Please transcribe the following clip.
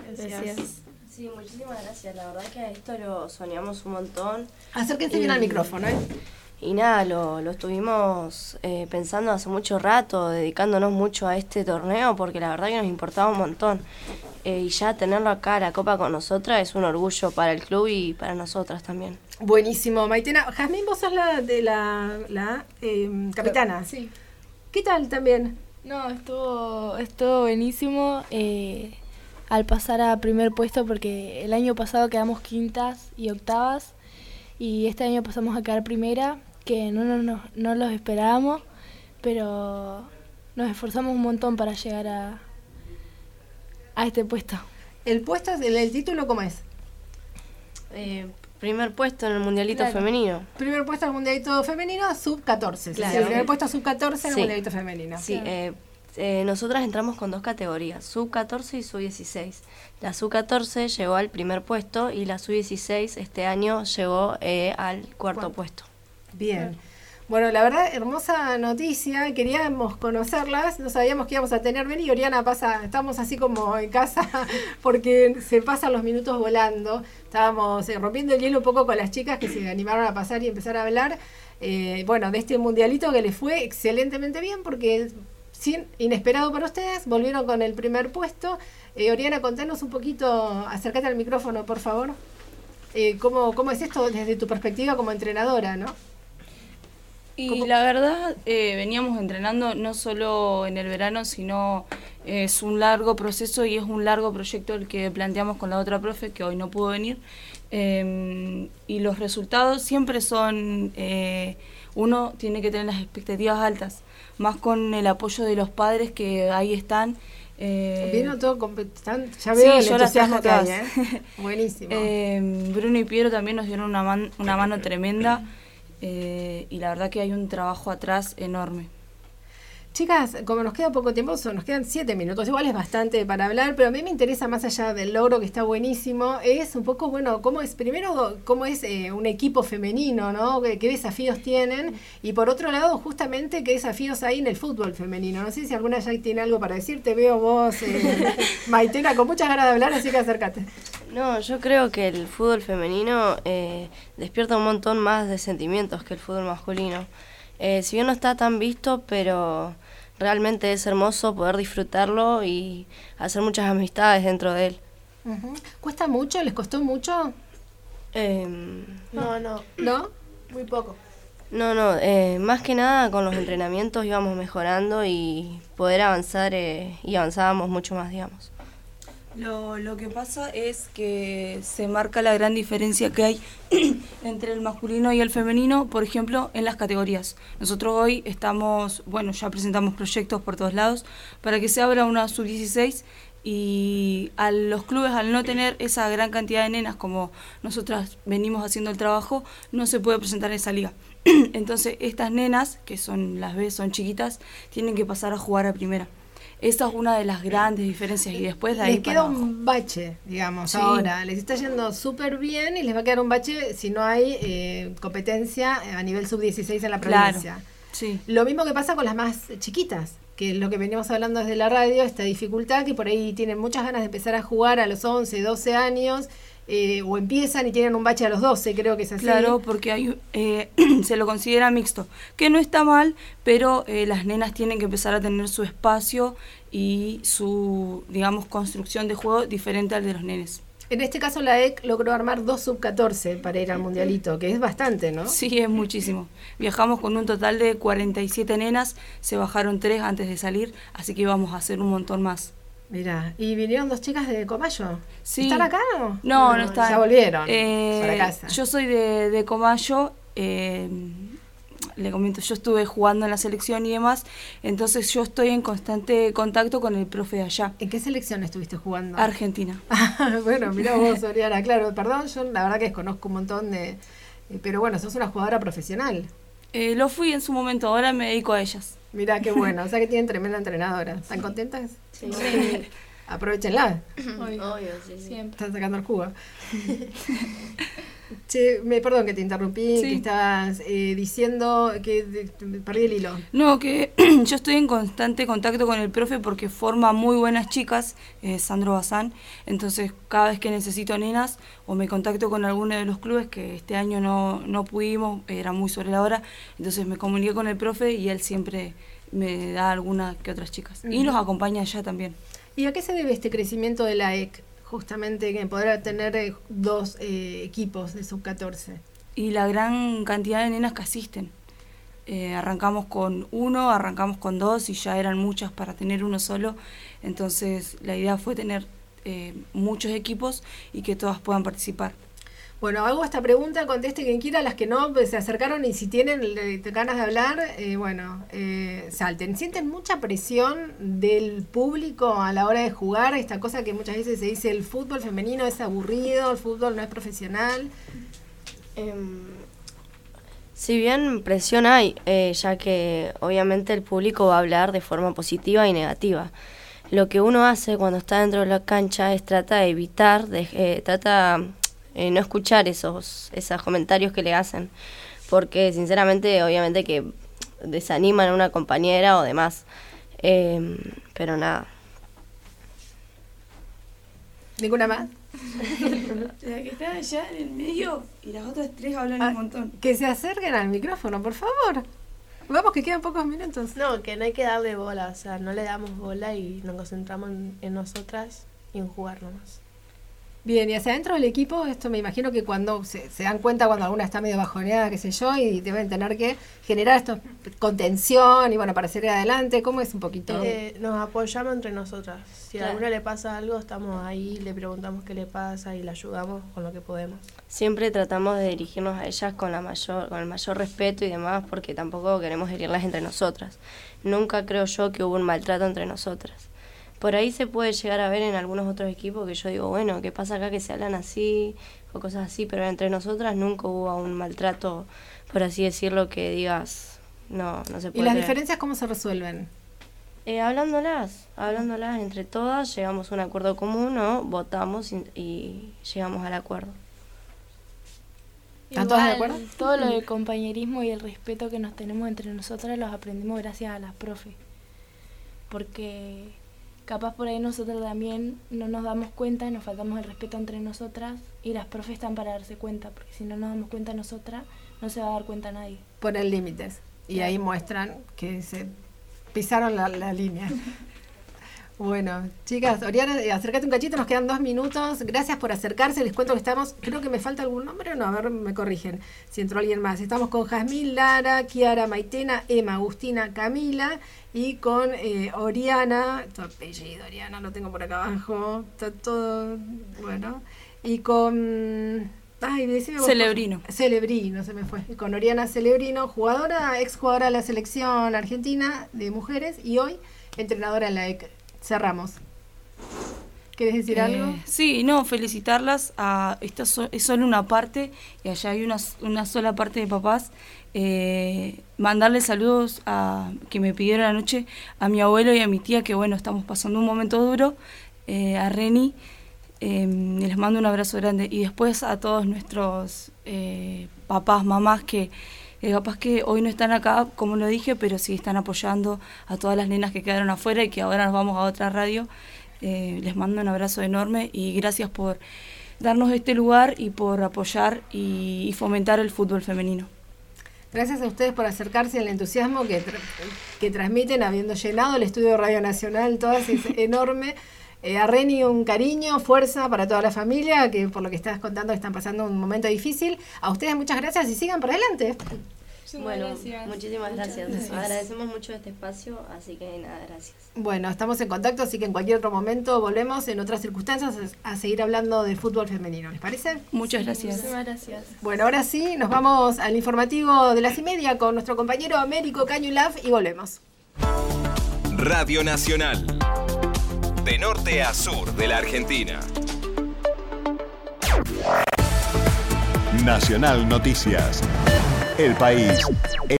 Gracias. Sí, muchísimas gracias. La verdad que esto lo soñamos un montón. Acérquense bien al micrófono, ¿eh? Y nada, lo estuvimos pensando hace mucho rato, dedicándonos mucho a este torneo, porque la verdad que nos importaba un montón. Y ya tenerlo acá, la Copa con nosotras, es un orgullo para el club y para nosotras también. Buenísimo, Maitena. Jazmín, vos sos la capitana. Sí. ¿Qué tal también? No, estuvo buenísimo al pasar a primer puesto, porque el año pasado quedamos quintas y octavas y este año pasamos a quedar primera, que no los esperábamos, pero nos esforzamos un montón para llegar a este puesto. ¿El puesto, el título cómo es? Primer puesto en el Mundialito Femenino. Primer puesto en el Mundialito Femenino, sub-14. Claro. Sí, el primer puesto sub-14 en el Mundialito Femenino. Sí, nosotras entramos con 2 categorías, sub-14 y sub-16. La sub-14 llegó al primer puesto y la sub-16 este año llegó al cuarto puesto. Bien. Bueno, la verdad, hermosa noticia, queríamos conocerlas, no sabíamos que íbamos a tener, ven y Oriana estamos así como en casa porque se pasan los minutos volando, estábamos rompiendo el hielo un poco con las chicas que se animaron a pasar y empezar a hablar, de este mundialito que les fue excelentemente bien porque inesperado para ustedes, volvieron con el primer puesto. Oriana, contanos un poquito, acércate al micrófono por favor, ¿cómo es esto desde tu perspectiva como entrenadora, ¿no? Y la verdad, veníamos entrenando no solo en el verano, sino es un largo proceso y es un largo proyecto el que planteamos con la otra profe, que hoy no pudo venir. Y los resultados siempre son, uno tiene que tener las expectativas altas, más con el apoyo de los padres que ahí están. Vino todo ya veo el entusiasmo que hay, Buenísimo. Bruno y Piero también nos dieron una mano tremenda. Y la verdad que hay un trabajo atrás enorme. Chicas, como nos queda poco tiempo, nos quedan 7 minutos, igual es bastante para hablar, pero a mí me interesa más allá del logro que está buenísimo, es un poco, cómo es un equipo femenino, ¿no? ¿Qué desafíos tienen? Y por otro lado, justamente, ¿qué desafíos hay en el fútbol femenino? No sé si alguna ya tiene algo para decir, te veo vos, Maitena, con muchas ganas de hablar, así que acércate. No, yo creo que el fútbol femenino despierta un montón más de sentimientos que el fútbol masculino. Si bien no está tan visto, pero realmente es hermoso poder disfrutarlo y hacer muchas amistades dentro de él. Uh-huh. ¿Cuesta mucho? ¿Les costó mucho? No. ¿No? Muy poco. No, más que nada con los entrenamientos íbamos mejorando y poder avanzar y avanzábamos mucho más, digamos. Lo que pasa es que se marca la gran diferencia que hay entre el masculino y el femenino, por ejemplo, en las categorías. Nosotros hoy ya presentamos proyectos por todos lados para que se abra una sub-16 y a los clubes, al no tener esa gran cantidad de nenas como nosotras venimos haciendo el trabajo, no se puede presentar esa liga. Entonces estas nenas, que son las B, son chiquitas, tienen que pasar a jugar a primera. Esa es una de las grandes diferencias y después de ahí les queda un bache, digamos, sí. Ahora. Les está yendo súper bien y les va a quedar un bache si no hay competencia a nivel sub-16 en la provincia. Claro, sí. Lo mismo que pasa con las más chiquitas, que es lo que veníamos hablando desde la radio, esta dificultad que por ahí tienen muchas ganas de empezar a jugar a los 11, 12 años, o empiezan y tienen un bache a los 12, creo que es así. Claro, porque se lo considera mixto, que no está mal, pero las nenas tienen que empezar a tener su espacio y su, digamos, construcción de juego diferente al de los nenes. En este caso la EC logró armar 2 sub-14 para ir al mundialito, que es bastante, ¿no? Sí, es muchísimo. Viajamos con un total de 47 nenas, se bajaron 3 antes de salir, así que íbamos a hacer un montón más. Mirá, ¿y vinieron 2 chicas de Comayo? Sí. ¿Están acá o no? No están. Ya volvieron para casa. Yo soy de Comayo, le comento, yo estuve jugando en la selección y demás, entonces yo estoy en constante contacto con el profe de allá. ¿En qué selección estuviste jugando? Argentina. Bueno, mirá vos, Oriana, claro, perdón, yo la verdad que desconozco un montón de... pero bueno, sos una jugadora profesional. Lo fui en su momento, ahora me dedico a ellas. Mirá, qué bueno, o sea que tienen tremenda entrenadora. ¿Están contentas? Sí. Aprovechenla. Obvio, sí. Siempre. Están sacando el jugo. Che, perdón que te interrumpí, Sí. que estabas diciendo que perdí el hilo. No, que yo estoy en constante contacto con el profe porque forma muy buenas chicas, Sandro Bazán. Entonces, cada vez que necesito nenas o me contacto con alguno de los clubes, que este año no pudimos, era muy sobre la hora, entonces me comuniqué con el profe y él siempre me da alguna que otras chicas. Y los acompaña allá también. ¿Y a qué se debe este crecimiento de la EC? Justamente que podrá tener 2 equipos de sub-14. Y la gran cantidad de nenas que asisten. Arrancamos con 1, arrancamos con 2 y ya eran muchas para tener uno solo. Entonces la idea fue tener muchos equipos y que todas puedan participar. Bueno, hago esta pregunta, conteste quien quiera, las que no pues, se acercaron y si tienen ganas de hablar, salten. ¿Sienten mucha presión del público a la hora de jugar? Esta cosa que muchas veces se dice, el fútbol femenino es aburrido, el fútbol no es profesional. Si bien presión hay, ya que obviamente el público va a hablar de forma positiva y negativa. Lo que uno hace cuando está dentro de la cancha es trata de evitar, no escuchar esos comentarios que le hacen, porque sinceramente obviamente que desaniman a una compañera o demás, pero nada. ¿Ninguna más? La que está allá en el medio y las otras 3 hablan un montón. Que se acerquen al micrófono, por favor. Vamos, que quedan pocos minutos. No, que no hay que darle bola, o sea, no le damos bola y nos concentramos en nosotras y en jugar nomás. Bien, y hacia adentro del equipo, esto me imagino que cuando se dan cuenta cuando alguna está medio bajoneada, qué sé yo, y deben tener que generar esto contención y bueno, para seguir adelante, ¿cómo es un poquito? Nos apoyamos entre nosotras. Si a Claro. alguna le pasa algo, estamos ahí, le preguntamos qué le pasa y la ayudamos con lo que podemos. Siempre tratamos de dirigirnos a ellas con el mayor respeto y demás, porque tampoco queremos herirlas entre nosotras. Nunca creo yo que hubo un maltrato entre nosotras. Por ahí se puede llegar a ver en algunos otros equipos que yo digo, bueno, ¿qué pasa acá que se hablan así o cosas así? Pero entre nosotras nunca hubo un maltrato, por así decirlo, que digas, no se puede ¿Y las creer. diferencias cómo se resuelven? Hablándolas entre todas, llegamos a un acuerdo común, ¿no? Votamos y llegamos al acuerdo. ¿Están todas de acuerdo? Todo lo del compañerismo y el respeto que nos tenemos entre nosotras los aprendimos gracias a las profes. Porque capaz por ahí nosotros también no nos damos cuenta y nos faltamos el respeto entre nosotras y las profes están para darse cuenta, porque si no nos damos cuenta nosotras, no se va a dar cuenta nadie. Ponen límites. Y ahí muestran que se pisaron la línea. Bueno, chicas, Oriana, acércate un cachito, nos quedan 2 minutos. Gracias por acercarse, les cuento que estamos, creo que me falta algún nombre o no, a ver, me corrigen si entró alguien más. Estamos con Jazmín, Lara, Kiara, Maitena, Emma, Agustina, Camila y con Oriana, tu apellido, Oriana, lo tengo por acá abajo, está todo, bueno, y con... Ay, decime vos. Celebrino. Celebrino, se me fue. Y con Oriana Celebrino, exjugadora de la selección argentina de mujeres y hoy entrenadora en la EC. Cerramos. ¿Querés decir algo? Sí, no, felicitarlas. Esto es solo una parte y allá hay una sola parte de papás. Mandarles saludos que me pidieron anoche a mi abuelo y a mi tía, que bueno, estamos pasando un momento duro, a Reni. Les mando un abrazo grande y después a todos nuestros papás, mamás que capaz que hoy no están acá, como lo dije, pero sí están apoyando a todas las nenas que quedaron afuera y que ahora nos vamos a otra radio. Les mando un abrazo enorme y gracias por darnos este lugar y por apoyar y fomentar el fútbol femenino. Gracias a ustedes por acercarse al entusiasmo que transmiten, habiendo llenado el estudio de Radio Nacional, todas es enorme. A Reni un cariño, fuerza para toda la familia, que por lo que estás contando están pasando un momento difícil. A ustedes muchas gracias y sigan por adelante. Bueno, muchísimas gracias. Agradecemos mucho este espacio, así que nada, gracias. Bueno, estamos en contacto, así que en cualquier otro momento volvemos en otras circunstancias a seguir hablando del fútbol femenino. ¿Les parece? Muchas gracias. Muchísimas gracias. Bueno, ahora sí, nos vamos al informativo de las 1:30 con nuestro compañero Américo Cañulaf y volvemos. Radio Nacional. De norte a sur de la Argentina. Nacional Noticias. El país